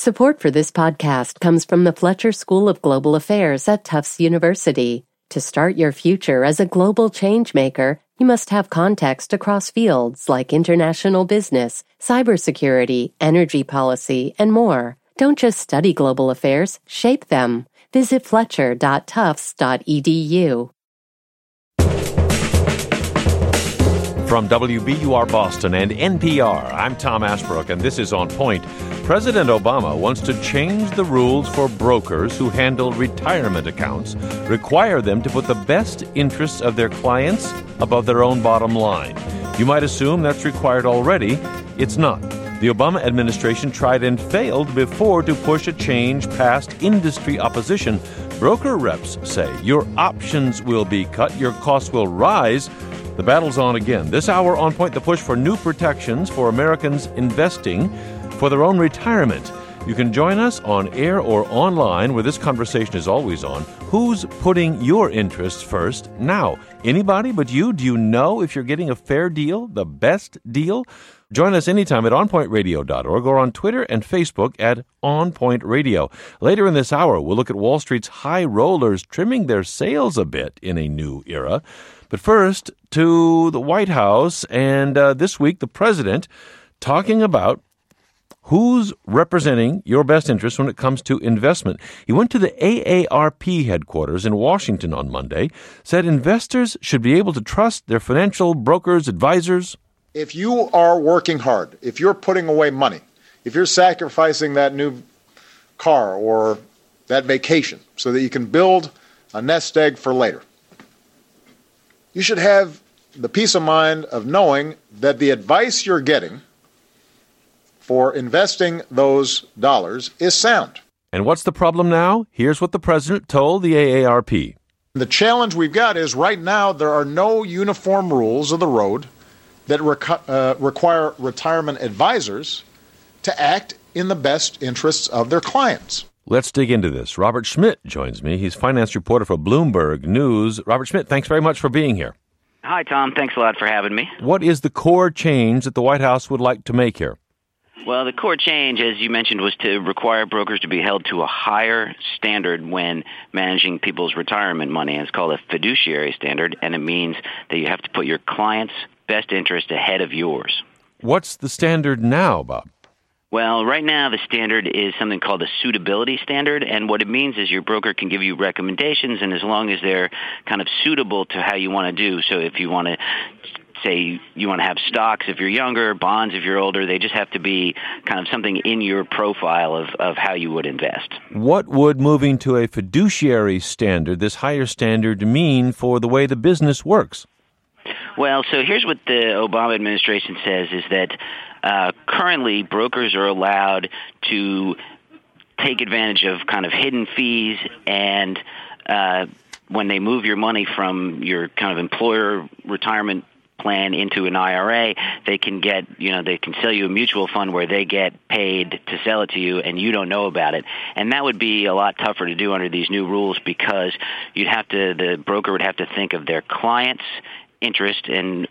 Support for this podcast comes from the Fletcher School of Global Affairs at Tufts University. To start your future as a global changemaker, you must have context across fields like international business, cybersecurity, energy policy, and more. Don't just study global affairs, shape them. Visit fletcher.tufts.edu. From WBUR Boston and NPR, I'm Tom Ashbrook, and this is On Point. President Obama wants to change the rules for brokers who handle retirement accounts, require them to put the best interests of their clients above their own bottom line. You might assume that's required already. It's not. The Obama administration tried and failed before to push a change past industry opposition. Broker reps say your options will be cut, your costs will rise. The battle's on again. This hour, On Point, the push for new protections for Americans investing for their own retirement. You can join us on air or online, where this conversation is always on. Who's putting your interests first now? Anybody but you? Do you know if you're getting a fair deal, the best deal? Join us anytime at onpointradio.org or on Twitter and Facebook at On Point Radio. Later in this hour, we'll look at Wall Street's high rollers trimming their sails a bit in a new era. But first, to the White House, and this week, the president talking about who's representing your best interests when it comes to investment. He went to the AARP headquarters in Washington on Monday, said investors should be able to trust their financial brokers, advisors. If you are working hard, if you're putting away money, if you're sacrificing that new car or that vacation so that you can build a nest egg for later, you should have the peace of mind of knowing that the advice you're getting for investing those dollars is sound. And what's the problem now? Here's what the president told the AARP. The challenge we've got is right now there are no uniform rules of the road that require retirement advisors to act in the best interests of their clients. Let's dig into this. Robert Schmidt joins me. He's finance reporter for Bloomberg News. Robert Schmidt, thanks very much for being here. Hi, Tom. Thanks a lot for having me. What is the core change that the White House would like to make here? Well, the core change, as you mentioned, was to require brokers to be held to a higher standard when managing people's retirement money. It's called a fiduciary standard, and it means that you have to put your client's best interest ahead of yours. What's the standard now, Bob? Well, right now the standard is something called a suitability standard, and what it means is your broker can give you recommendations, and as long as they're kind of suitable to how you want to do, so if you want to say you want to have stocks if you're younger, bonds if you're older, they just have to be kind of something in your profile of how you would invest. What would moving to a fiduciary standard, this higher standard, mean for the way the business works? Well, so here's what the Obama administration says is that currently brokers are allowed to take advantage of kind of hidden fees, and when they move your money from your kind of employer retirement plan into an IRA, they can sell you a mutual fund where they get paid to sell it to you and you don't know about it. And that would be a lot tougher to do under these new rules because the broker would have to think of their client's interest and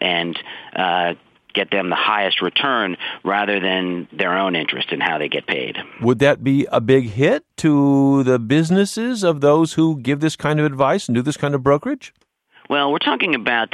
get them the highest return rather than their own interest in how they get paid. Would that be a big hit to the businesses of those who give this kind of advice and do this kind of brokerage? Well, we're talking about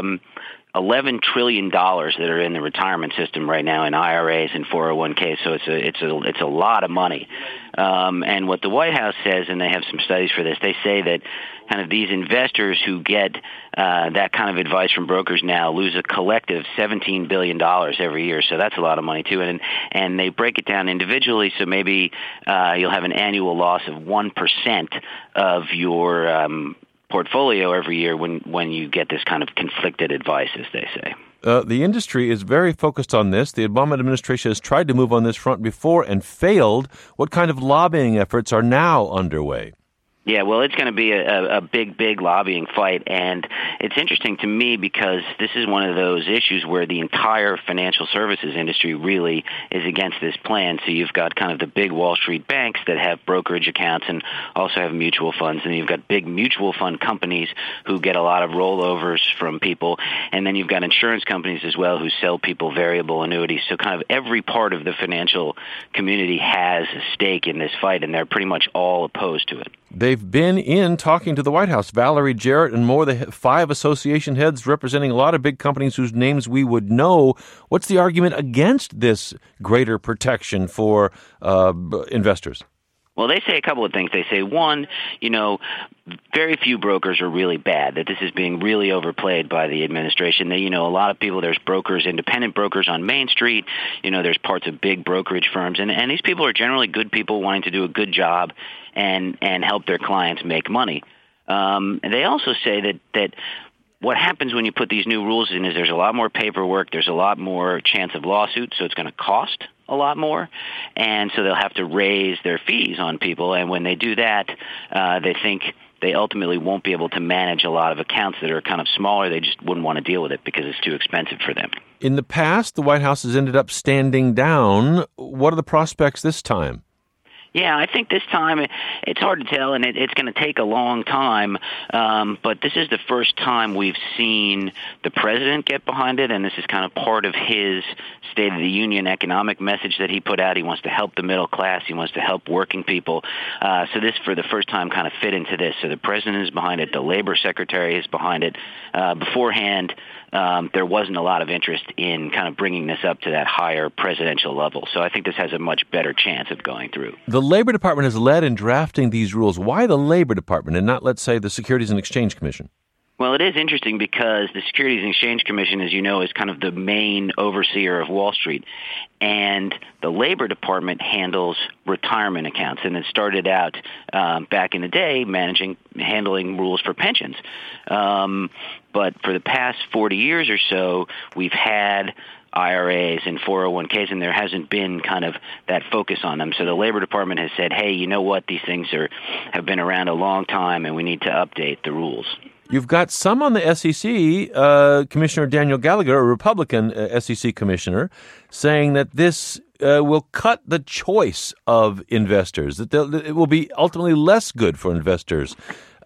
$11 trillion that are in the retirement system right now in IRAs and 401ks, so it's a lot of money. And what the White House says, and they have some studies for this, they say that kind of these investors who get that kind of advice from brokers now lose a collective $17 billion every year, so that's a lot of money too. And they break it down individually, so maybe you'll have an annual loss of 1% of your portfolio every year when you get this kind of conflicted advice, as they say. The industry is very focused on this. The Obama administration has tried to move on this front before and failed. What kind of lobbying efforts are now underway? Yeah, well, it's going to be a big lobbying fight, and it's interesting to me because this is one of those issues where the entire financial services industry really is against this plan. So you've got kind of the big Wall Street banks that have brokerage accounts and also have mutual funds, and you've got big mutual fund companies who get a lot of rollovers from people, and then you've got insurance companies as well who sell people variable annuities. So kind of every part of the financial community has a stake in this fight, and they're pretty much all opposed to it. They've been in talking to the White House. Valerie Jarrett and more, the 5 association heads representing a lot of big companies whose names we would know. What's the argument against this greater protection for investors? Well, they say a couple of things. They say, one, very few brokers are really bad, that this is being really overplayed by the administration. They, a lot of people, there's brokers, independent brokers on Main Street, there's parts of big brokerage firms, and these people are generally good people wanting to do a good job and help their clients make money. And they also say that what happens when you put these new rules in is there's a lot more paperwork, there's a lot more chance of lawsuits, so it's going to cost a lot more, and so they'll have to raise their fees on people, and when they do that, they think they ultimately won't be able to manage a lot of accounts that are kind of smaller. They just wouldn't want to deal with it because it's too expensive for them. In the past, the White House has ended up standing down. What are the prospects this time? Yeah, I think this time it's hard to tell, and it's going to take a long time. But this is the first time we've seen the president get behind it, and this is kind of part of his State of the Union economic message that he put out. He wants to help the middle class. He wants to help working people. So this, for the first time, kind of fit into this. So the president is behind it. The labor secretary is behind it. Beforehand, there wasn't a lot of interest in kind of bringing this up to that higher presidential level. So I think this has a much better chance of going through. The Labor Department has led in drafting these rules. Why the Labor Department and not, let's say, the Securities and Exchange Commission? Well, it is interesting because the Securities and Exchange Commission, as you know, is kind of the main overseer of Wall Street. And the Labor Department handles retirement accounts. And it started out back in the day handling rules for pensions. But for the past 40 years or so, we've had IRAs and 401ks, and there hasn't been kind of that focus on them. So the Labor Department has said, hey, you know what, these things have been around a long time, and we need to update the rules. You've got some on the SEC, Commissioner Daniel Gallagher, a Republican SEC commissioner, saying that this will cut the choice of investors, that it will be ultimately less good for investors.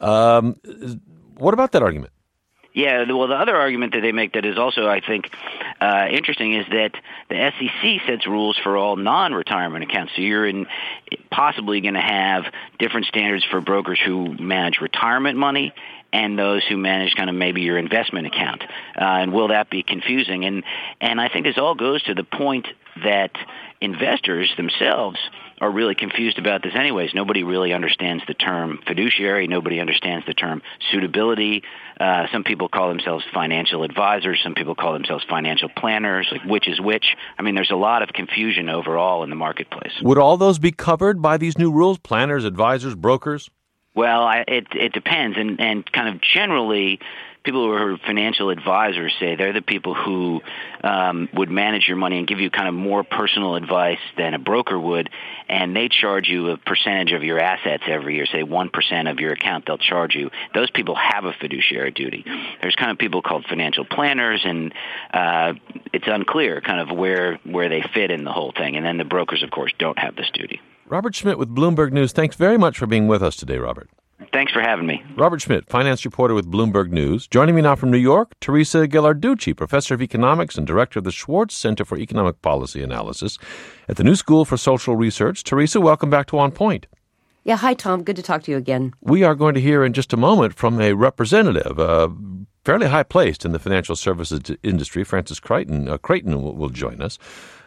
What about that argument? Yeah, well, the other argument that they make that is also, I think, interesting is that the SEC sets rules for all non-retirement accounts. So you're possibly going to have different standards for brokers who manage retirement money and those who manage kind of maybe your investment account. And will that be confusing? And I think this all goes to the point that investors themselves are really confused about this anyways. Nobody really understands the term fiduciary. Nobody understands the term suitability. Some people call themselves financial advisors. Some people call themselves financial planners, like which is which. I mean, there's a lot of confusion overall in the marketplace. Would all those be covered by these new rules? Planners, advisors, brokers? Well, it depends. And kind of generally, people who are financial advisors say they're the people who would manage your money and give you kind of more personal advice than a broker would, and they charge you a percentage of your assets every year, say 1% of your account they'll charge you. Those people have a fiduciary duty. There's kind of people called financial planners, and it's unclear kind of where they fit in the whole thing. And then the brokers, of course, don't have this duty. Robert Schmidt with Bloomberg News. Thanks very much for being with us today, Robert. Thanks for having me. Robert Schmidt, finance reporter with Bloomberg News. Joining me now from New York, Teresa Ghilarducci, professor of economics and director of the Schwartz Center for Economic Policy Analysis at the New School for Social Research. Teresa, welcome back to On Point. Yeah, hi, Tom. Good to talk to you again. We are going to hear in just a moment from a representative, fairly high-placed in the financial services industry. Francis Creighton will join us.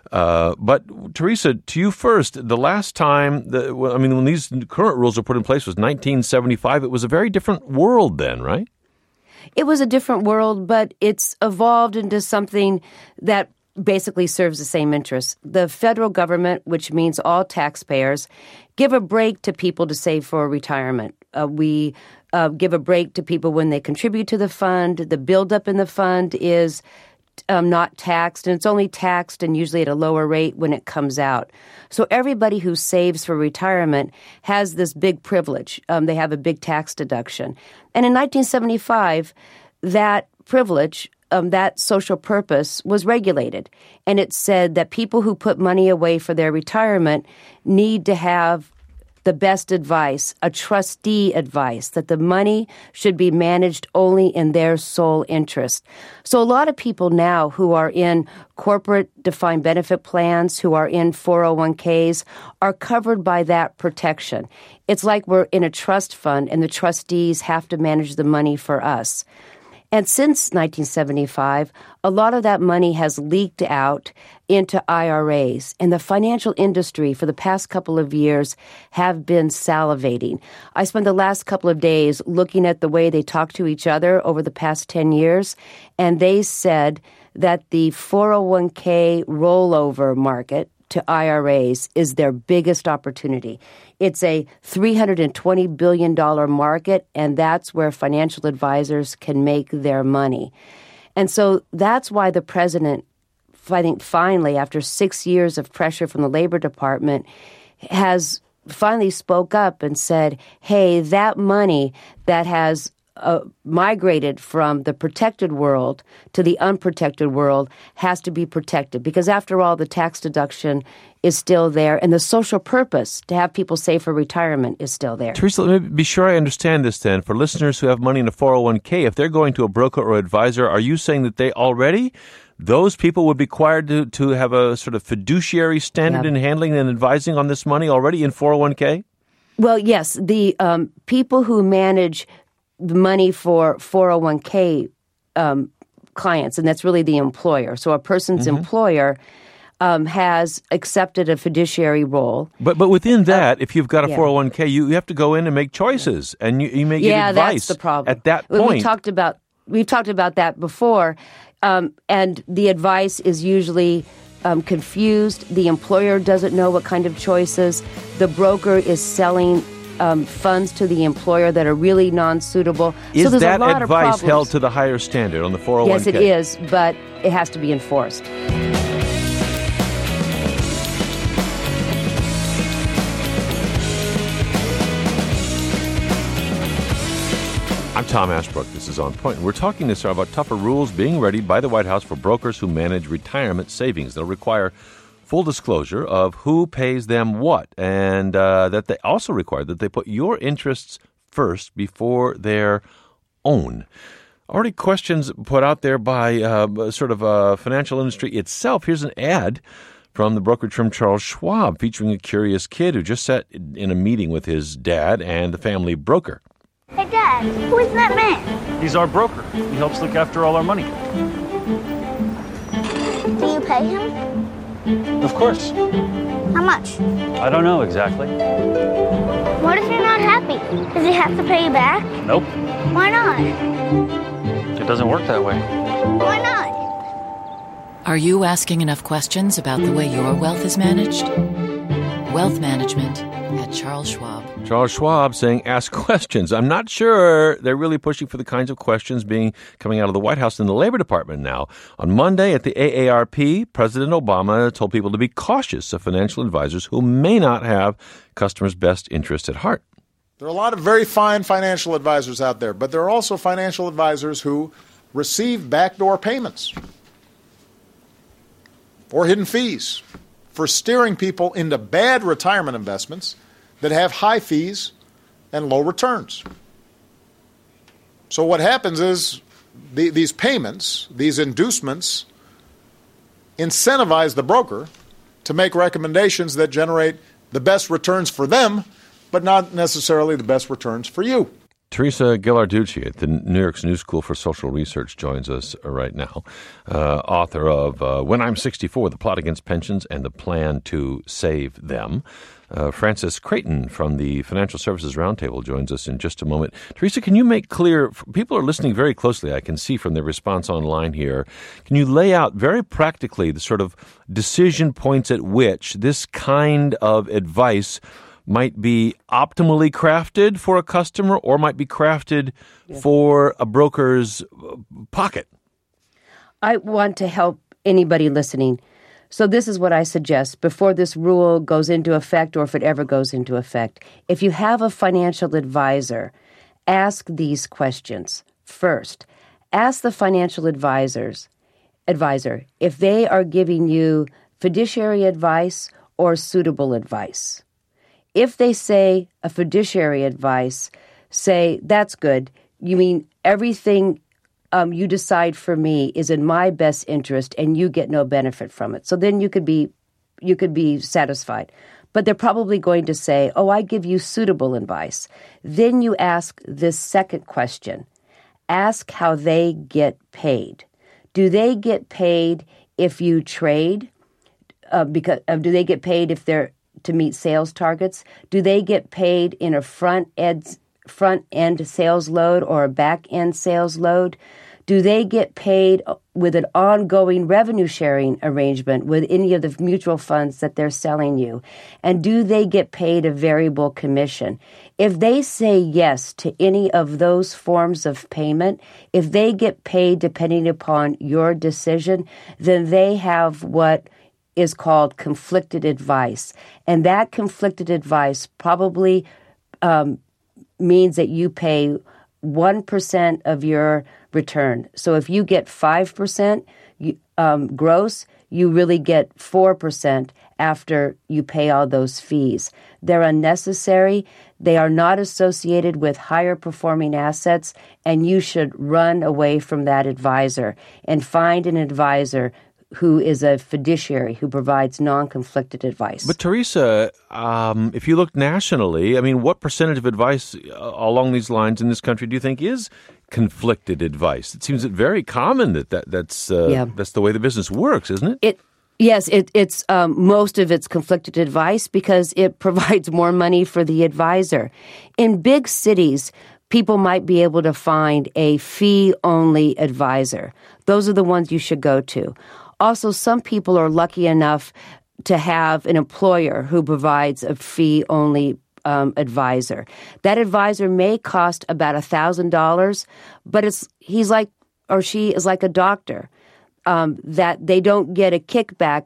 But, Teresa, to you first, the last time, when these current rules were put in place was 1975. It was a very different world then, right? It was a different world, but it's evolved into something that basically serves the same interests. The federal government, which means all taxpayers, give a break to people to save for retirement. We give a break to people when they contribute to the fund. The buildup in the fund is not taxed, and it's only taxed and usually at a lower rate when it comes out. So everybody who saves for retirement has this big privilege. They have a big tax deduction. And in 1975, that privilege, that social purpose was regulated. And it said that people who put money away for their retirement need to have the best advice, a trustee advice, that the money should be managed only in their sole interest. So a lot of people now who are in corporate defined benefit plans, who are in 401ks, are covered by that protection. It's like we're in a trust fund and the trustees have to manage the money for us. And since 1975, a lot of that money has leaked out into IRAs. And the financial industry for the past couple of years have been salivating. I spent the last couple of days looking at the way they talk to each other over the past 10 years. And they said that the 401k rollover market to IRAs is their biggest opportunity. It's a $320 billion market, and that's where financial advisors can make their money. And so that's why the president, I think finally, after 6 years of pressure from the Labor Department, has finally spoke up and said, hey, that money that has migrated from the protected world to the unprotected world has to be protected, because after all, the tax deduction is still there, and the social purpose to have people save for retirement is still there. Teresa, let me be sure I understand this then. For listeners who have money in a 401k, if they're going to a broker or advisor, are you saying that those people would be required to have a sort of fiduciary standard in handling and advising on this money already in 401k? Well, yes. The people who manage the money for 401k clients, and that's really the employer. So a person's employer has accepted a fiduciary role. But within that, if you've got a 401k, you have to go in and make choices, and you may get advice. Yeah, that's the problem. At that point. We've talked about that before, and the advice is usually confused. The employer doesn't know what kind of choices. The broker is selling funds to the employer that are really non-suitable. Is so there's that a lot advice of held to the higher standard on the 401k? Yes, it is, but it has to be enforced. I'm Tom Ashbrook. This is On Point. We're talking this hour about tougher rules being readied by the White House for brokers who manage retirement savings. They'll require full disclosure of who pays them what, and that they also require that they put your interests first before their own. Already questions put out there by financial industry itself. Here's an ad from the brokerage firm Charles Schwab featuring a curious kid who just sat in a meeting with his dad and the family broker. Hey, Dad, who is that man? He's our broker. He helps look after all our money. Do you pay him? Of course. How much? I don't know exactly. What if you're not happy? Does he have to pay you back? Nope. Why not? It doesn't work that way. Why not? Are you asking enough questions about the way your wealth is managed? Wealth management at Charles Schwab. Charles Schwab saying, ask questions. I'm not sure they're really pushing for the kinds of questions coming out of the White House and the Labor Department now. On Monday at the AARP, President Obama told people to be cautious of financial advisors who may not have customers' best interest at heart. There are a lot of very fine financial advisors out there, but there are also financial advisors who receive backdoor payments or hidden fees for steering people into bad retirement investments that have high fees and low returns. So what happens is these payments, these inducements, incentivize the broker to make recommendations that generate the best returns for them, but not necessarily the best returns for you. Teresa Ghilarducci at the New York's New School for Social Research joins us right now, author of When I'm 64, The Plot Against Pensions and the Plan to Save Them. Francis Creighton from the Financial Services Roundtable joins us in just a moment. Teresa, can you make clear, people are listening very closely, I can see from their response online here, can you lay out very practically the sort of decision points at which this kind of advice might be optimally crafted for a customer or might be crafted for a broker's pocket? I want to help anybody listening. So this is what I suggest before this rule goes into effect, or if it ever goes into effect. If you have a financial advisor, ask these questions. First, ask the financial advisor if they are giving you fiduciary advice or suitable advice. If they say a fiduciary advice, say, that's good. You mean everything you decide for me is in my best interest and you get no benefit from it. So then you could be satisfied. But they're probably going to say, oh, I give you suitable advice. Then you ask this second question. Ask how they get paid. Do they get paid if you trade? Do they get paid if they're to meet sales targets? Do they get paid in a front-end sales load or a back-end sales load? Do they get paid with an ongoing revenue sharing arrangement with any of the mutual funds that they're selling you? And do they get paid a variable commission? If they say yes to any of those forms of payment, if they get paid depending upon your decision, then they have what is called conflicted advice. And that conflicted advice probably means that you pay 1% of your return. So if you get 5% gross, you really get 4% after you pay all those fees. They're unnecessary. They are not associated with higher performing assets, and you should run away from that advisor and find an advisor who is a fiduciary, who provides non-conflicted advice. But Teresa, if you look nationally, I mean, what percentage of advice along these lines in this country do you think is conflicted advice? It seems very common that's the way the business works, isn't it? Yes, it's most of it's conflicted advice because it provides more money for the advisor. In big cities, people might be able to find a fee-only advisor. Those are the ones you should go to. Also, some people are lucky enough to have an employer who provides a fee-only advisor. That advisor may cost about $1,000, but he or she is like a doctor, that they don't get a kickback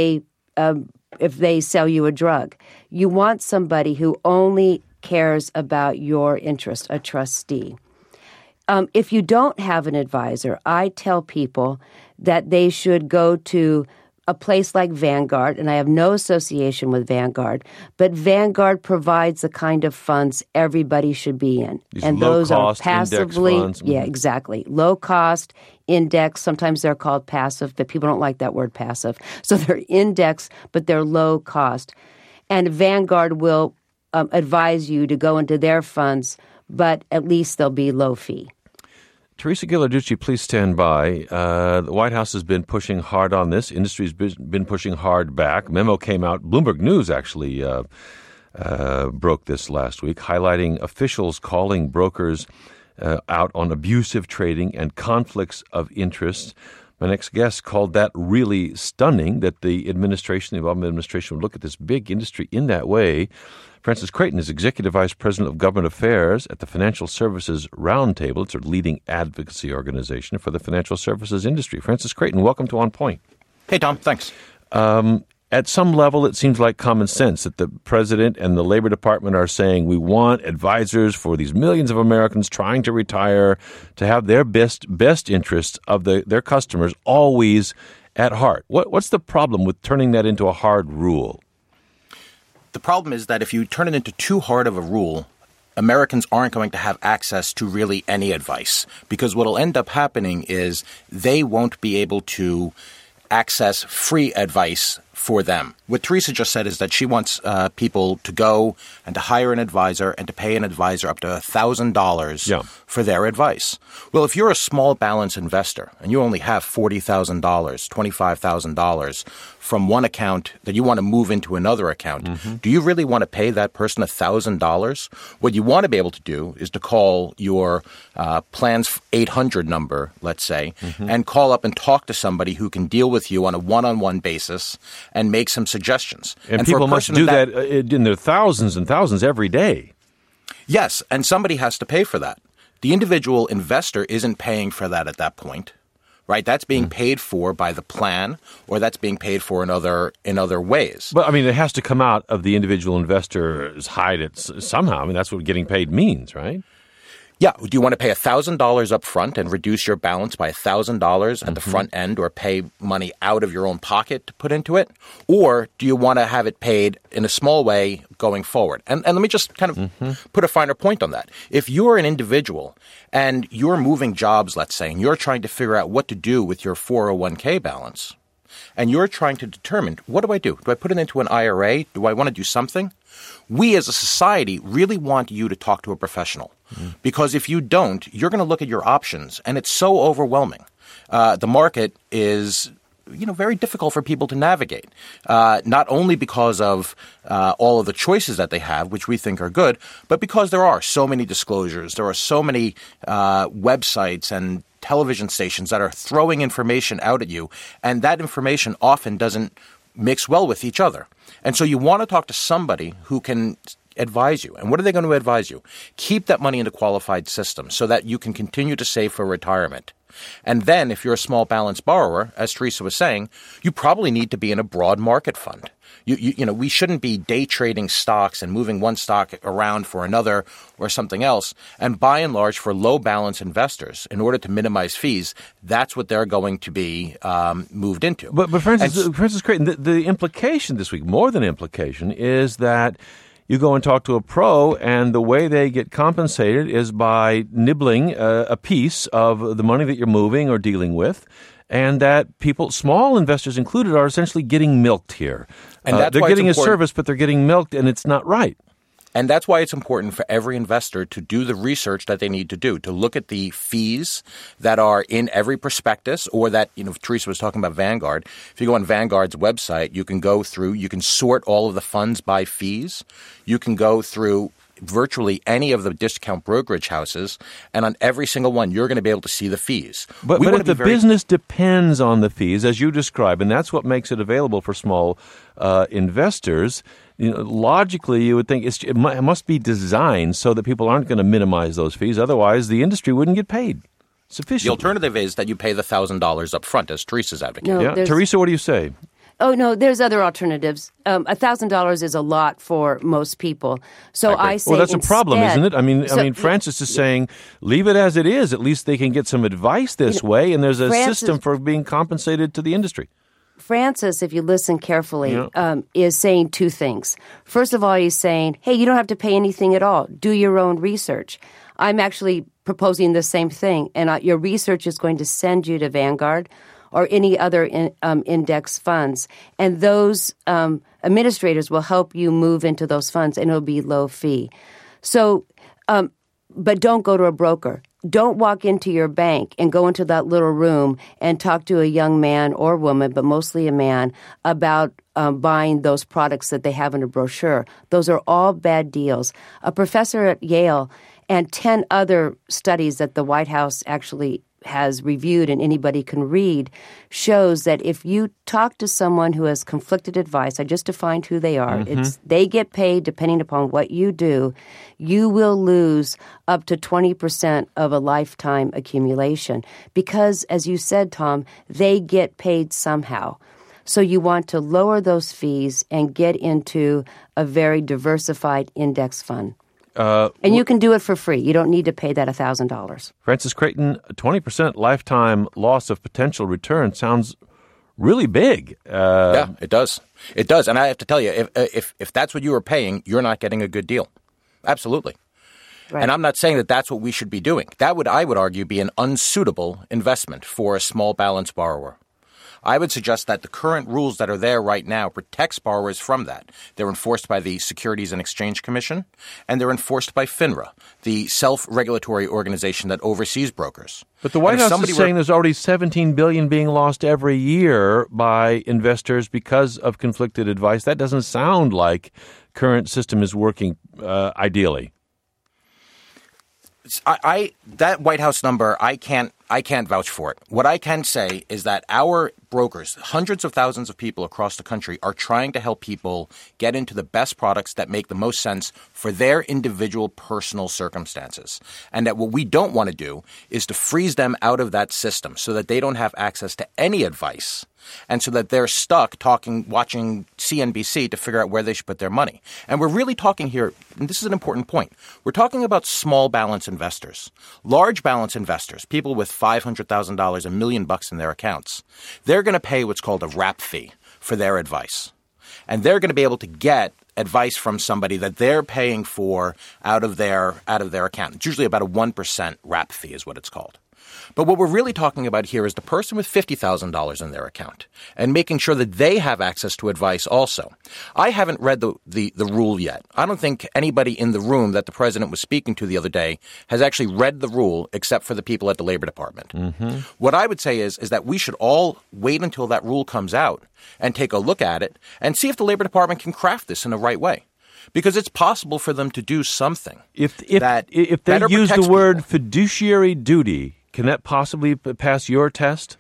if they sell you a drug. You want somebody who only cares about your interest, a trustee. If you don't have an advisor, I tell people that they should go to a place like Vanguard, and I have no association with Vanguard, but Vanguard provides the kind of funds everybody should be in. And those are passively, index funds. Yeah, exactly. Low cost, index, sometimes they're called passive, but people don't like that word passive. So they're index, but they're low cost. And Vanguard will advise you to go into their funds, but at least they'll be low fee. Teresa Ghilarducci, please stand by. The White House has been pushing hard on this. Industry's been pushing hard back. Memo came out. Bloomberg News actually broke this last week, highlighting officials calling brokers out on abusive trading and conflicts of interest. My next guest called that really stunning, that the Obama administration would look at this big industry in that way. Francis Creighton is Executive Vice President of Government Affairs at the Financial Services Roundtable. It's a leading advocacy organization for the financial services industry. Francis Creighton, welcome to On Point. Hey, Tom. Thanks. At some level, it seems like common sense that the president and the Labor Department are saying we want advisors for these millions of Americans trying to retire to have their best interests of their customers always at heart. What's the problem with turning that into a hard rule? The problem is that if you turn it into too hard of a rule, Americans aren't going to have access to really any advice, because what will end up happening is they won't be able to access free advice for them. What Teresa just said is that she wants people to go and to hire an advisor and to pay an advisor up to $1,000 for their advice. Well, if you're a small balance investor and you only have $40,000, $25,000 from one account that you want to move into another account, do you really want to pay that person $1,000? What you want to be able to do is to call your plan's 800 number, let's say, and call up and talk to somebody who can deal with you on a one-on-one basis and make some suggestions. And people must do that in their thousands and thousands every day. Yes, and somebody has to pay for that. The individual investor isn't paying for that at that point, right? That's being paid for by the plan, or that's being paid for in other ways. But, I mean, it has to come out of the individual investor's hide somehow. I mean, that's what getting paid means, right? Yeah. Do you want to pay $1,000 up front and reduce your balance by $1,000 at the front end, or pay money out of your own pocket to put into it? Or do you want to have it paid in a small way going forward? And let me just kind of put a finer point on that. If you're an individual and you're moving jobs, let's say, and you're trying to figure out what to do with your 401k balance, and you're trying to determine, what do? Do I put it into an IRA? Do I want to do something? We as a society really want you to talk to a professional, because if you don't, you're going to look at your options, and it's so overwhelming. The market is very difficult for people to navigate, not only because of all of the choices that they have, which we think are good, but because there are so many disclosures. There are so many websites and television stations that are throwing information out at you, and that information often doesn't mix well with each other. And so you want to talk to somebody who can advise you. And what are they going to advise you? Keep that money in a qualified system so that you can continue to save for retirement. And then if you're a small balance borrower, as Teresa was saying, you probably need to be in a broad market fund. We shouldn't be day trading stocks and moving one stock around for another or something else. And by and large, for low balance investors, in order to minimize fees, that's what they're going to be moved into. But Francis Creighton, the implication this week, more than implication, is that you go and talk to a pro, and the way they get compensated is by nibbling a piece of the money that you're moving or dealing with, and that people, small investors included, are essentially getting milked here. And that's they're getting a service, but they're getting milked, and it's not right. And that's why it's important for every investor to do the research that they need to do, to look at the fees that are in every prospectus, or that, Teresa was talking about Vanguard. If you go on Vanguard's website, you can go through, you can sort all of the funds by fees. You can go through virtually any of the discount brokerage houses, and on every single one, you're going to be able to see the fees. But if the business depends on the fees, as you describe, and that's what makes it available for small investors, logically you would think it must be designed so that people aren't going to minimize those fees. Otherwise, the industry wouldn't get paid sufficiently. The alternative is that you pay the $1,000 up front, as Teresa's advocating. Teresa, what do you say? Oh, no, there's other alternatives. $1,000 is a lot for most people. So I say, well, that's a problem, isn't it? I mean, Francis is saying, leave it as it is. At least they can get some advice this way, and there's a system for being compensated to the industry. Francis, if you listen carefully, is saying two things. First of all, he's saying, hey, you don't have to pay anything at all. Do your own research. I'm actually proposing the same thing, and your research is going to send you to Vanguard or any other index funds. And those administrators will help you move into those funds, and it'll be low fee. So, but don't go to a broker. Don't walk into your bank and go into that little room and talk to a young man or woman, but mostly a man, about buying those products that they have in a brochure. Those are all bad deals. A professor at Yale and 10 other studies that the White House actually has reviewed and anybody can read shows that if you talk to someone who has conflicted advice, I just defined who they are, they get paid depending upon what you do, you will lose up to 20% of a lifetime accumulation because, as you said, Tom, they get paid somehow. So you want to lower those fees and get into a very diversified index fund. And you can do it for free. You don't need to pay that $1,000. Francis Creighton, 20% lifetime loss of potential return sounds really big. Yeah, it does. It does. And I have to tell you, if that's what you were paying, you're not getting a good deal. Absolutely. Right. And I'm not saying that that's what we should be doing. That would, I would argue, be an unsuitable investment for a small balance borrower. I would suggest that the current rules that are there right now protects borrowers from that. They're enforced by the Securities and Exchange Commission, and they're enforced by FINRA, the self-regulatory organization that oversees brokers. But the White House is saying there's already $17 billion being lost every year by investors because of conflicted advice. That doesn't sound like current system is working ideally. That White House number, I can't I can't vouch for it. What I can say is that our brokers, hundreds of thousands of people across the country, are trying to help people get into the best products that make the most sense for their individual personal circumstances. And that what we don't want to do is to freeze them out of that system so that they don't have access to any advice. And so that they're stuck watching CNBC to figure out where they should put their money. And we're really talking here, and this is an important point, we're talking about small balance investors. Large balance investors, people with $500,000, $1 million in their accounts, they're going to pay what's called a wrap fee for their advice. And they're going to be able to get advice from somebody that they're paying for out of their account. It's usually about a 1% wrap fee is what it's called. But what we're really talking about here is the person with $50,000 in their account and making sure that they have access to advice also. I haven't read the rule yet. I don't think anybody in the room that the president was speaking to the other day has actually read the rule except for the people at the Labor Department. Mm-hmm. What I would say is that we should all wait until that rule comes out and take a look at it and see if the Labor Department can craft this in the right way. Because it's possible for them to do something. If they use the word fiduciary duty, can that possibly pass your test?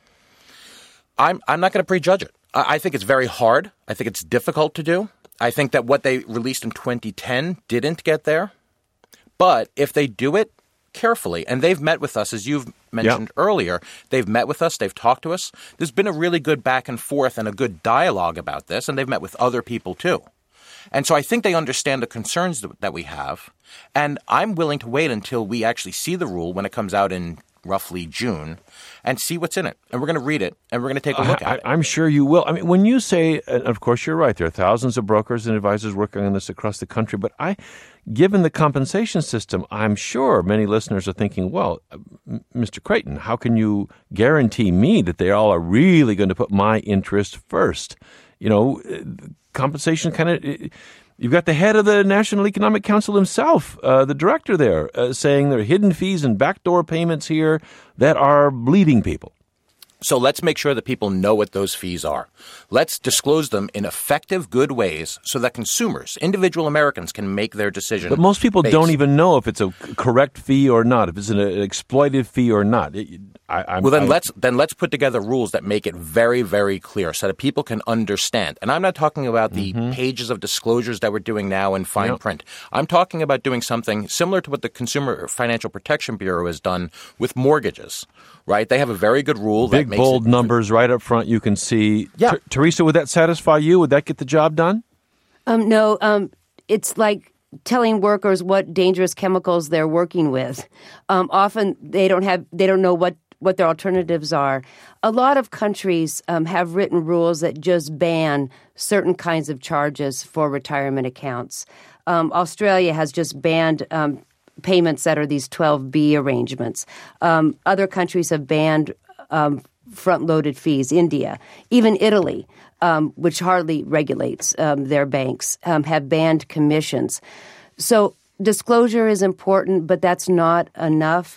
I'm not going to prejudge it. I think it's very hard. I think it's difficult to do. I think that what they released in 2010 didn't get there. But if they do it carefully, and they've met with us, as you've mentioned earlier, they've met with us, they've talked to us. There's been a really good back and forth and a good dialogue about this, and they've met with other people too. And so I think they understand the concerns that we have. And I'm willing to wait until we actually see the rule when it comes out in roughly June and see what's in it. And we're going to read it and we're going to take a look at it. I'm sure you will. I mean, when you say, and of course you're right, there are thousands of brokers and advisors working on this across the country. But given the compensation system, I'm sure many listeners are thinking, well, Mr. Creighton, how can you guarantee me that they all are really going to put my interest first? You know, compensation kind of, you've got the head of the National Economic Council himself, the director there, saying there are hidden fees and backdoor payments here that are bleeding people. So let's make sure that people know what those fees are. Let's disclose them in effective, good ways so that consumers, individual Americans, can make their decision. But most people don't even know if it's a correct fee or not, if it's an exploitive fee or not. Let's put together rules that make it very, very clear so that people can understand. And I'm not talking about the pages of disclosures that we're doing now in fine print. I'm talking about doing something similar to what the Consumer Financial Protection Bureau has done with mortgages, right? They have a very good rule that makes bold numbers right up front you can see. Yeah. Teresa, would that satisfy you? Would that get the job done? No. It's like telling workers what dangerous chemicals they're working with. Often they don't know what their alternatives are. A lot of countries have written rules that just ban certain kinds of charges for retirement accounts. Australia has just banned payments that are these 12B arrangements. Other countries have banned front-loaded fees. India, even Italy, which hardly regulates their banks, have banned commissions. So disclosure is important, but that's not enough.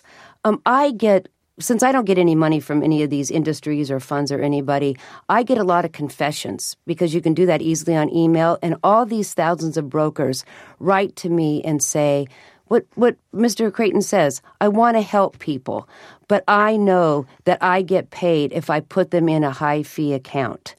Since I don't get any money from any of these industries or funds or anybody, I get a lot of confessions because you can do that easily on email. And all these thousands of brokers write to me and say, what Mr. Creighton says, I want to help people, but I know that I get paid if I put them in a high-fee account.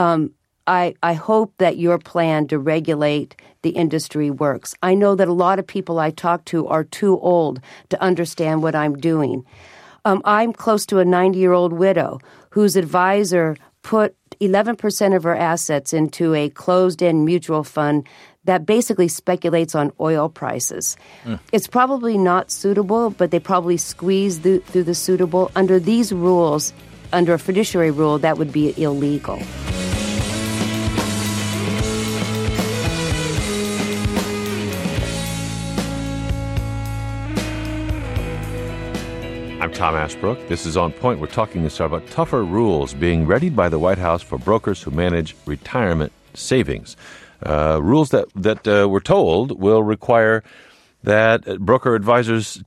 I hope that your plan to regulate the industry works. I know that a lot of people I talk to are too old to understand what I'm doing. I'm close to a 90-year-old widow whose advisor put 11% of her assets into a closed-end mutual fund that basically speculates on oil prices. It's probably not suitable, but they probably squeeze through the suitable. Under these rules, under a fiduciary rule, that would be illegal. I'm Tom Ashbrook. This is On Point. We're talking this hour about tougher rules being readied by the White House for brokers who manage retirement savings. Rules that we're told will require that broker advisors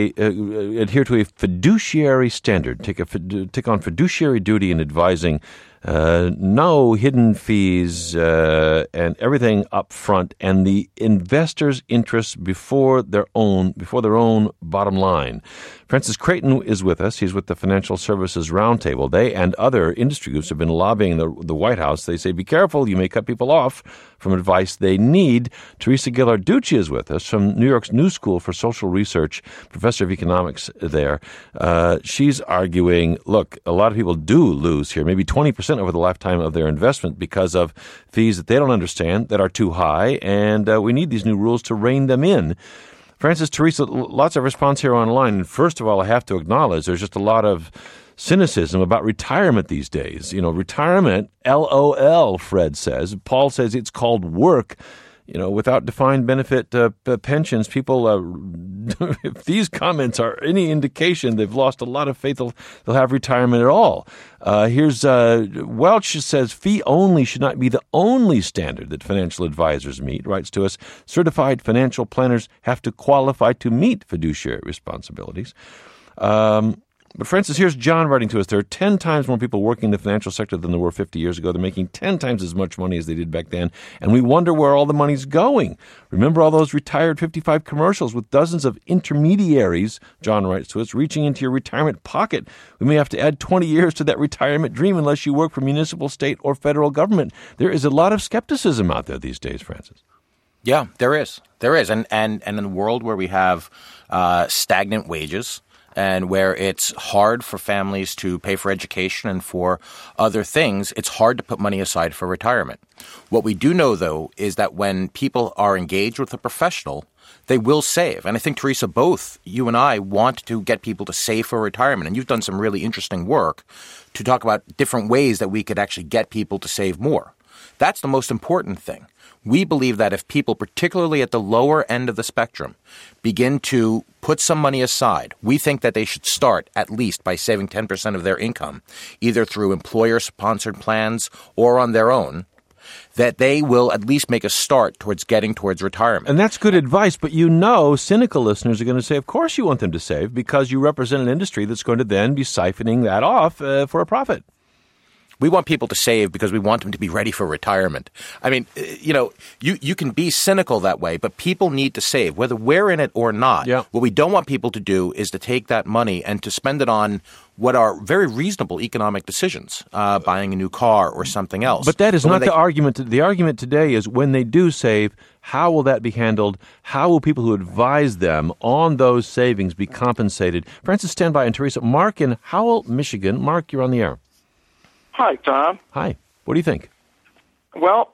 adhere to a fiduciary standard, take on fiduciary duty in advising No hidden fees and everything up front, and the investors' interests before their own bottom line. Francis Creighton is with us. He's with the Financial Services Roundtable. They and other industry groups have been lobbying the White House. They say, be careful, you may cut people off from advice they need. Teresa Ghilarducci is with us from New York's New School for Social Research, professor of economics there. She's arguing, look, a lot of people do lose here, maybe 20% over the lifetime of their investment because of fees that they don't understand, that are too high, and we need these new rules to rein them in. Francis, Teresa, lots of response here online. And first of all, I have to acknowledge there's just a lot of cynicism about retirement these days. You know, retirement, LOL, Fred says. Paul says it's called work. You know, without defined benefit pensions, people, if these comments are any indication, they've lost a lot of faith they'll have retirement at all. Here's Welch says, fee only should not be the only standard that financial advisors meet. Writes to us, certified financial planners have to qualify to meet fiduciary responsibilities. But Francis, here's John writing to us. There are 10 times more people working in the financial sector than there were 50 years ago. They're making 10 times as much money as they did back then, and we wonder where all the money's going. Remember all those retired 55 commercials with dozens of intermediaries, John writes to us, reaching into your retirement pocket. We may have to add 20 years to that retirement dream unless you work for municipal, state, or federal government. There is a lot of skepticism out there these days, Francis. Yeah, there is. There is. And in a world where we have stagnant wages, and where it's hard for families to pay for education and for other things, it's hard to put money aside for retirement. What we do know, though, is that when people are engaged with a professional, they will save. And I think, Teresa, both you and I want to get people to save for retirement. And you've done some really interesting work to talk about different ways that we could actually get people to save more. That's the most important thing. We believe that if people, particularly at the lower end of the spectrum, begin to put some money aside, we think that they should start at least by saving 10% of their income, either through employer-sponsored plans or on their own, that they will at least make a start towards getting towards retirement. And that's good advice, but you know cynical listeners are going to say, of course you want them to save because you represent an industry that's going to then be siphoning that off for a profit. We want people to save because we want them to be ready for retirement. I mean, you know, you can be cynical that way, but people need to save, whether we're in it or not. Yeah. What we don't want people to do is to take that money and to spend it on what are very reasonable economic decisions, buying a new car or something else. But that is not the argument. The argument today is when they do save, how will that be handled? How will people who advise them on those savings be compensated? Francis, stand by. And Teresa, Mark in Howell, Michigan. Mark, you're on the air. Hi, Tom. Hi. What do you think? Well,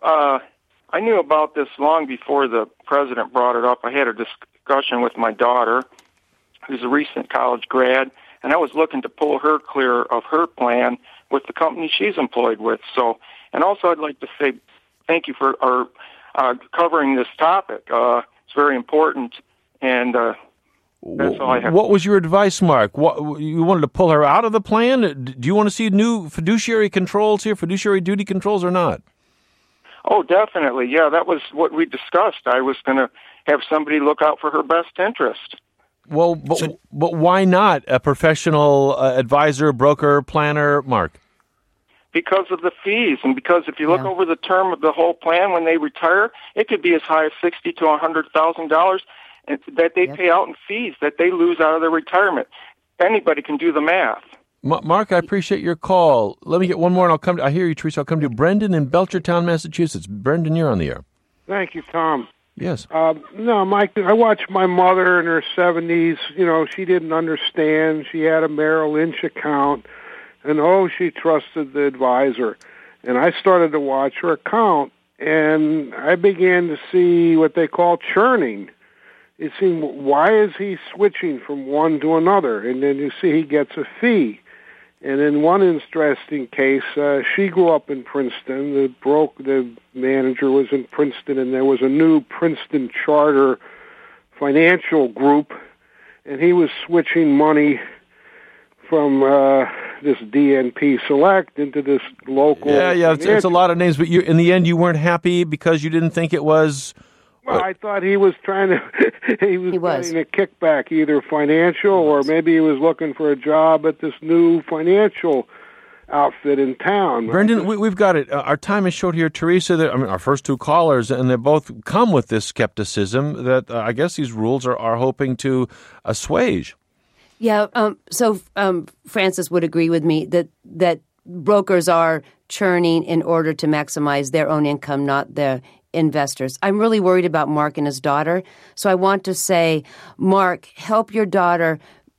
I knew about this long before the president brought it up. I had a discussion with my daughter, who's a recent college grad, and I was looking to pull her clear of her plan with the company she's employed with. So, and also I'd like to say thank you for covering this topic. It's very important, and that's all I have. What was your advice, Mark? What, you wanted to pull her out of the plan? Do you want to see new fiduciary controls here, fiduciary duty controls or not? Oh, definitely. Yeah, that was what we discussed. I was going to have somebody look out for her best interest. Well, but why not a professional advisor, broker, planner, Mark? Because of the fees, and because if you look over the term of the whole plan when they retire, it could be as high as $60,000 to $100,000 that they pay out in fees that they lose out of their retirement. Anybody can do the math. Mark, I appreciate your call. Let me get one more, and I'll come to, I hear you, Teresa. I'll come to you. Brendan in Belchertown, Massachusetts. Brendan, you're on the air. Thank you, Tom. Yes. No, Mike, I watched my mother in her 70s. You know, she didn't understand. She had a Merrill Lynch account, and she trusted the advisor. And I started to watch her account, and I began to see what they call churning. It seemed, why is he switching from one to another? And then you see he gets a fee. And in one interesting case, she grew up in Princeton. The manager was in Princeton, and there was a new Princeton charter financial group, and he was switching money from this DNP Select into this local. Yeah, it's a lot of names, but in the end, you weren't happy because you didn't think it was. Well, I thought he was trying to, he was getting a kickback, either financial or maybe he was looking for a job at this new financial outfit in town. Brendan, we've got it. Our time is short here. Teresa, our first two callers, and they both come with this skepticism that I guess these rules are hoping to assuage. Yeah, so Francis would agree with me that brokers are churning in order to maximize their own income, not the investors. I'm really worried about Mark and his daughter. So I want to say, Mark, help your daughter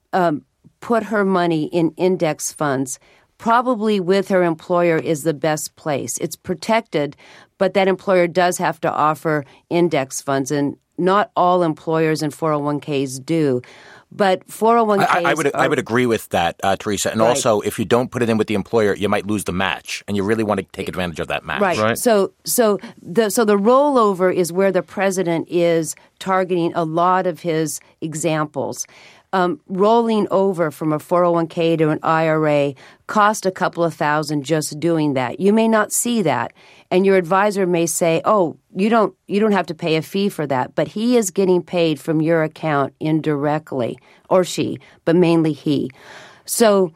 put her money in index funds. Probably with her employer is the best place. It's protected, but that employer does have to offer index funds, and not all employers and 401ks do. But 401ks I would agree with that, Teresa. And also, if you don't put it in with the employer, you might lose the match, and you really want to take advantage of that match. Right. So the rollover is where the president is targeting a lot of his examples. Rolling over from a 401k to an IRA cost a couple of $1,000 just doing that. You may not see that, and your advisor may say, "Oh, you don't have to pay a fee for that," but he is getting paid from your account indirectly, or she, but mainly he. So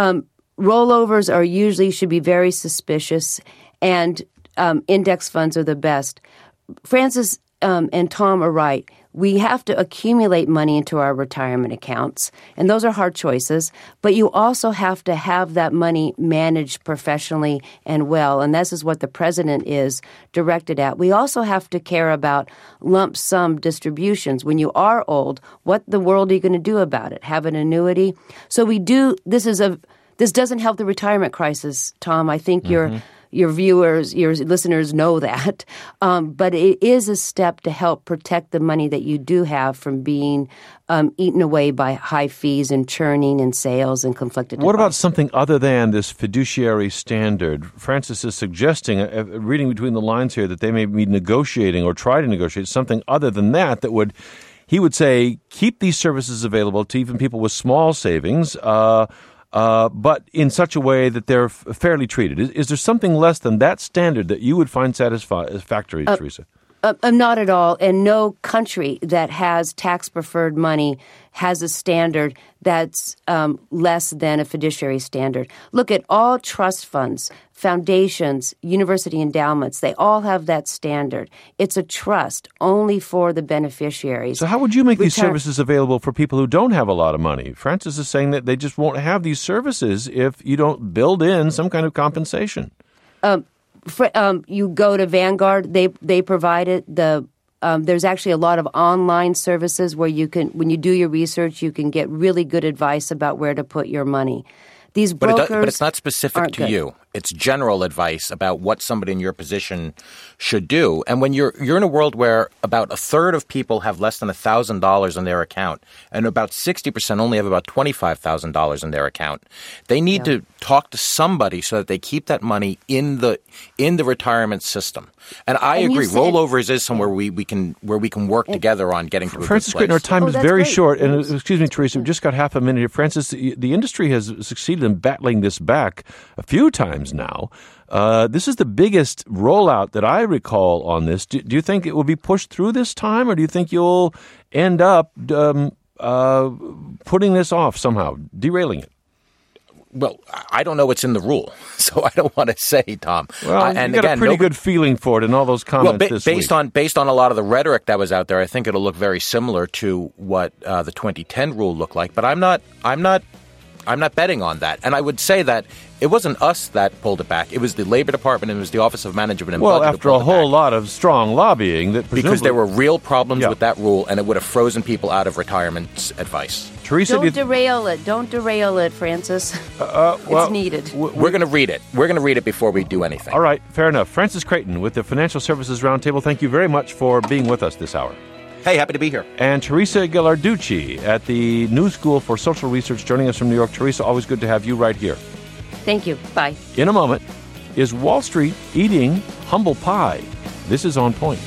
rollovers should be very suspicious, and index funds are the best. Francis and Tom are right. We have to accumulate money into our retirement accounts, and those are hard choices, but you also have to have that money managed professionally and well, and this is what the president is directed at. We also have to care about lump sum distributions. When you are old, what the world are you going to do about it? Have an annuity? So this doesn't help the retirement crisis, Tom. I think your viewers, your listeners know that. But it is a step to help protect the money that you do have from being eaten away by high fees and churning and sales and conflicted What advice. about something other than this fiduciary standard? Francis is suggesting, reading between the lines here, that they may be negotiating or try to negotiate something other than that would, he would say, keep these services available to even people with small savings, but in such a way that they're fairly treated. Is there something less than that standard that you would find satisfactory, Teresa? Not at all. And no country that has tax-preferred money has a standard that's less than a fiduciary standard. Look at all trust funds, foundations, university endowments. They all have that standard. It's a trust only for the beneficiaries. So how would you make these services available for people who don't have a lot of money? Francis is saying that they just won't have these services if you don't build in some kind of compensation. You go to Vanguard, they provide it. There's actually a lot of online services where you can, when you do your research, you can get really good advice about where to put your money. These brokers, but it's not specific to you. It's general advice about what somebody in your position should do. And when you're in a world where about a third of people have less than $1,000 in their account, and about 60% only have about $25,000 in their account, they need to talk to somebody so that they keep that money in the retirement system. And I agree, rollovers is somewhere we can work together on getting to a Francis good place. Creighton, our time is very short. And excuse me, Teresa, we've just got half a minute here. Francis, the industry has succeeded in battling this back a few times now. This is the biggest rollout that I recall on this. Do you think it will be pushed through this time, or do you think you'll end up putting this off somehow, derailing it? Well, I don't know what's in the rule, so I don't want to say, Tom. Well, you got a pretty good feeling for it in all those comments this week. Based on a lot of the rhetoric that was out there, I think it'll look very similar to what the 2010 rule looked like. But I'm not betting on that. And I would say that it wasn't us that pulled it back. It was the Labor Department and it was the Office of Management and Budget. Well, after a whole lot of strong lobbying, because there were real problems with that rule, and it would have frozen people out of retirement advice. Teresa, Don't derail it, Francis. It's needed. We're going to read it. We're going to read it before we do anything. All right, fair enough. Francis Creighton with the Financial Services Roundtable, thank you very much for being with us this hour. Hey, happy to be here. And Teresa Ghilarducci at the New School for Social Research joining us from New York. Teresa, always good to have you right here. Thank you. Bye. In a moment, is Wall Street eating humble pie? This is On Point.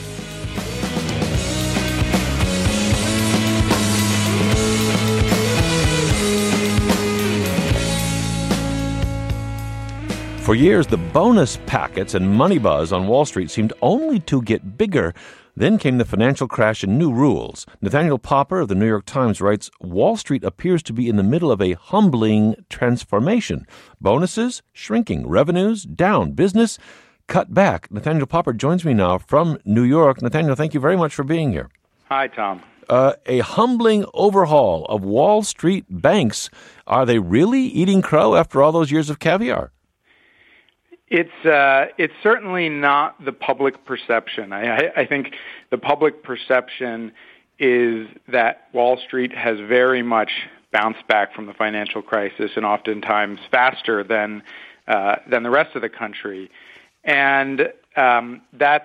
For years, the bonus packets and money buzz on Wall Street seemed only to get bigger. Then came the financial crash and new rules. Nathaniel Popper of the New York Times writes, Wall Street appears to be in the middle of a humbling transformation. Bonuses shrinking, revenues down, business cut back. Nathaniel Popper joins me now from New York. Nathaniel, thank you very much for being here. Hi, Tom. A humbling overhaul of Wall Street banks. Are they really eating crow after all those years of caviar? It's certainly not the public perception. I think the public perception is that Wall Street has very much bounced back from the financial crisis, and oftentimes faster than the rest of the country. And that's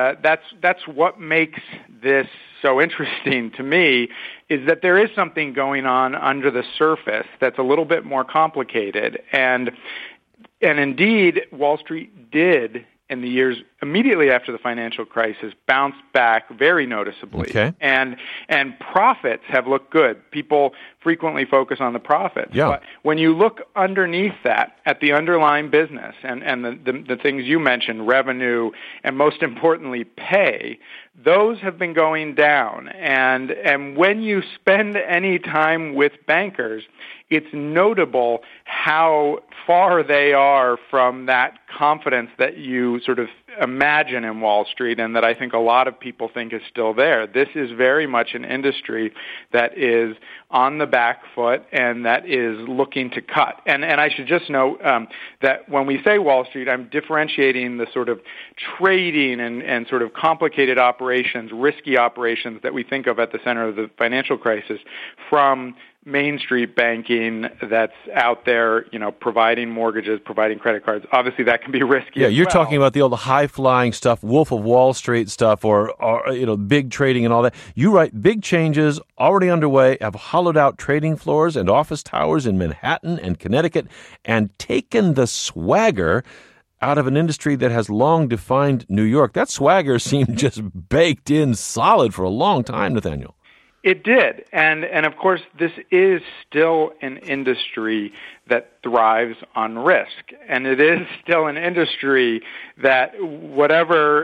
what makes this so interesting to me, is that there is something going on under the surface that's a little bit more complicated. And indeed, Wall Street did, in the years immediately after the financial crisis, bounce back very noticeably. Okay. And profits have looked good. People frequently focus on the profits. Yeah. But when you look underneath that at the underlying business and the things you mentioned, revenue, and most importantly, pay, those have been going down. And when you spend any time with bankers, it's notable how far they are from that confidence that you sort of imagine in Wall Street, and that I think a lot of people think is still there. This is very much an industry that is on the back foot and that is looking to cut. And I should just note that when we say Wall Street, I'm differentiating the sort of trading and sort of complicated operations, risky operations that we think of at the center of the financial crisis from Main Street banking that's out there, providing mortgages, providing credit cards. Obviously, that can be risky. Yeah, you're talking about the old high-flying stuff, Wolf of Wall Street stuff, or big trading and all that. You write big changes already underway have hollowed out trading floors and office towers in Manhattan and Connecticut and taken the swagger out of an industry that has long defined New York. That swagger seemed just baked in solid for a long time, Nathaniel. It did. And of course, this is still an industry that thrives on risk. And it is still an industry that whatever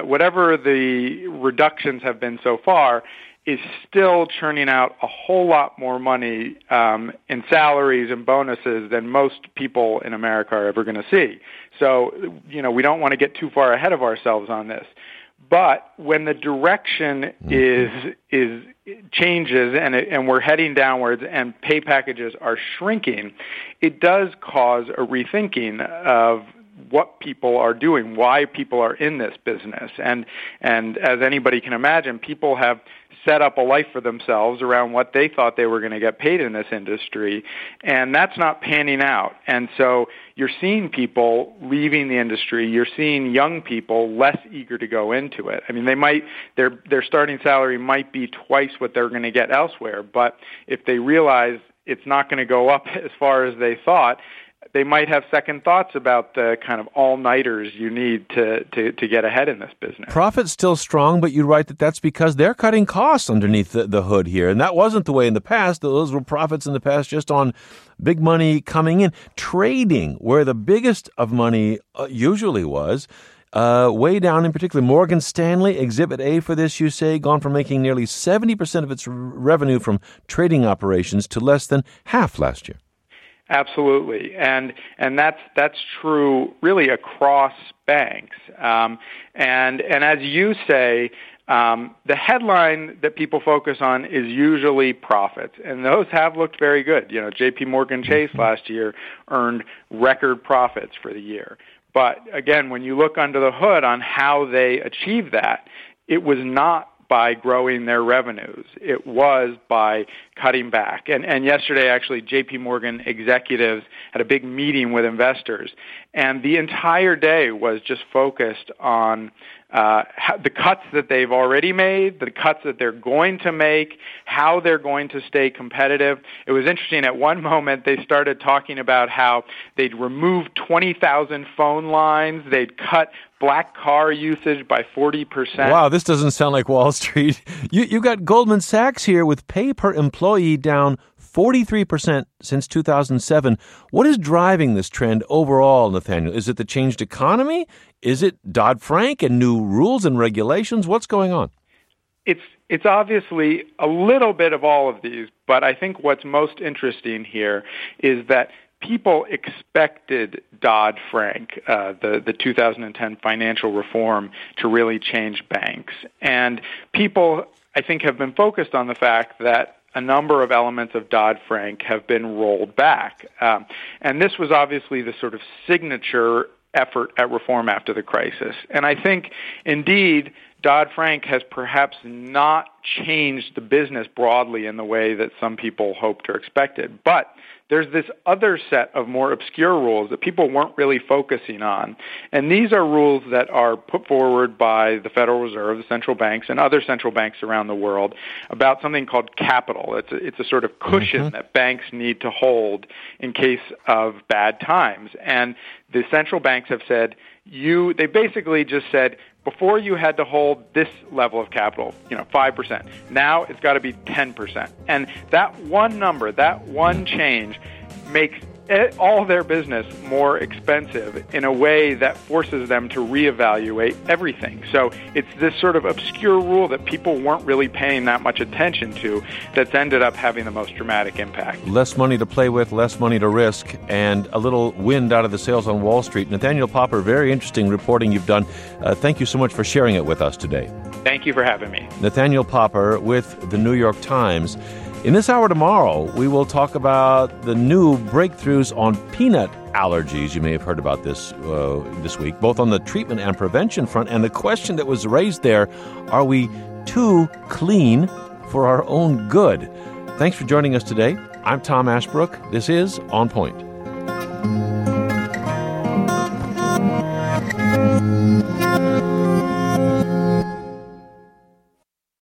the reductions have been so far, is still churning out a whole lot more money in salaries and bonuses than most people in America are ever going to see. So, we don't want to get too far ahead of ourselves on this. But when the direction is changes and we're heading downwards and pay packages are shrinking, it does cause a rethinking of what people are doing, why people are in this business. And as anybody can imagine, people have set up a life for themselves around what they thought they were going to get paid in this industry, and that's not panning out. And so you're seeing people leaving the industry. You're seeing young people less eager to go into it. I mean, their starting salary might be twice what they're going to get elsewhere, but if they realize it's not going to go up as far as they thought, they might have second thoughts about the kind of all-nighters you need to get ahead in this business. Profit's still strong, but you write that that's because they're cutting costs underneath the hood here. And that wasn't the way in the past. Those were profits in the past just on big money coming in. Trading, where the biggest of money usually was, way down in particular. Morgan Stanley, Exhibit A for this, you say, gone from making nearly 70% of its revenue from trading operations to less than half last year. Absolutely, and that's true really across banks. And as you say, the headline that people focus on is usually profits, and those have looked very good. J.P. Morgan Chase last year earned record profits for the year. But again, when you look under the hood on how they achieved that, it was not by growing their revenues. It was by cutting back. And yesterday, actually, J.P. Morgan executives had a big meeting with investors, and the entire day was just focused on the cuts that they've already made, the cuts that they're going to make, how they're going to stay competitive. It was interesting. At one moment, they started talking about how they'd remove 20,000 phone lines, they'd cut black car usage by 40%. Wow, this doesn't sound like Wall Street. You got Goldman Sachs here with pay per employee down 43% since 2007. What is driving this trend overall, Nathaniel? Is it the changed economy? Is it Dodd-Frank and new rules and regulations? What's going on? It's obviously a little bit of all of these, but I think what's most interesting here is that people expected Dodd-Frank, the 2010 financial reform, to really change banks. And people, I think, have been focused on the fact that a number of elements of Dodd-Frank have been rolled back. And this was obviously the sort of signature effort at reform after the crisis. And I think, indeed, Dodd-Frank has perhaps not changed the business broadly in the way that some people hoped or expected. But there's this other set of more obscure rules that people weren't really focusing on. And these are rules that are put forward by the Federal Reserve, the central banks, and other central banks around the world about something called capital. It's a sort of cushion that banks need to hold in case of bad times. And the central banks have said, they basically just said, before you had to hold this level of capital, 5%. Now it's got to be 10%. And that one number, that one change makes all their business more expensive in a way that forces them to reevaluate everything. So it's this sort of obscure rule that people weren't really paying that much attention to that's ended up having the most dramatic impact. Less money to play with, less money to risk, and a little wind out of the sails on Wall Street. Nathaniel Popper, very interesting reporting you've done. Thank you so much for sharing it with us today. Thank you for having me. Nathaniel Popper with the New York Times. In this hour tomorrow, we will talk about the new breakthroughs on peanut allergies. You may have heard about this this week, both on the treatment and prevention front. And the question that was raised there, are we too clean for our own good? Thanks for joining us today. I'm Tom Ashbrook. This is On Point.